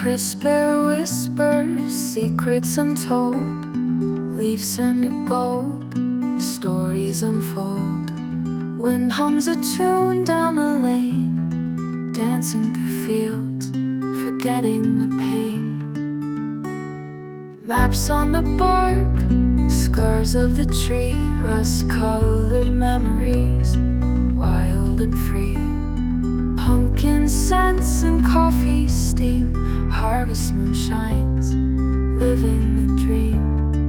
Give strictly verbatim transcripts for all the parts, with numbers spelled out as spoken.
crisp air whispers, secrets untold, leaves and gold, stories unfold. Wind hums a tune down the lane, dancing through fields, forgetting the pain. Maps on the bark, scars of the tree, rust-colored memories, wild and free. Pumpkin scents and coffee steam, harvest moon shines, living the dream.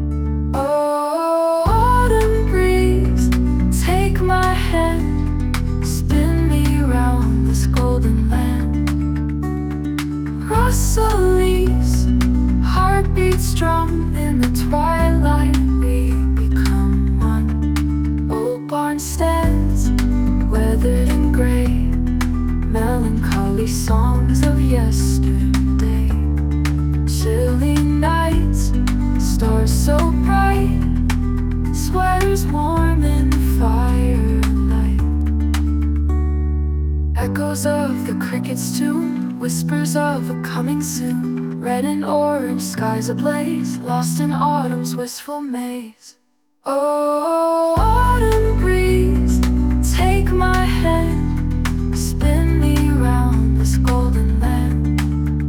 Oh, autumn breeze, take my hand, spin me round this golden land. Rustle leaves, heartbeats drum, in the twilight we become one. Old barn stands, weathered and gray, melancholy songs of yesterday. Chilly nights, stars so bright, sweaters warm in firelight. Echoes of the cricket's tune, whispers of a coming soon. Red and orange skies ablaze, lost in autumn's wistful maze. Oh, autumn breeze, take my hand, spin me round this golden land.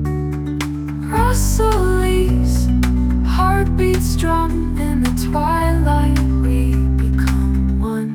Rustle leaves, heartbeats drum, in the twilight we become one.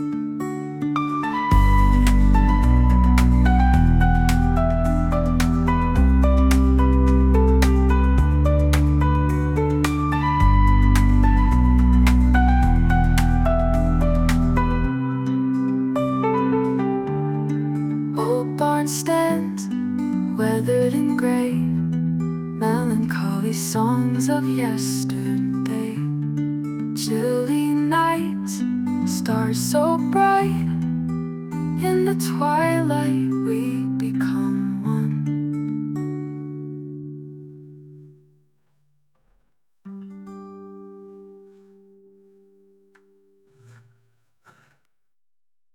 Old barn stands, weathered and gray, melancholy songs of yesterday. Chilly nights, stars so bright, in the twilight we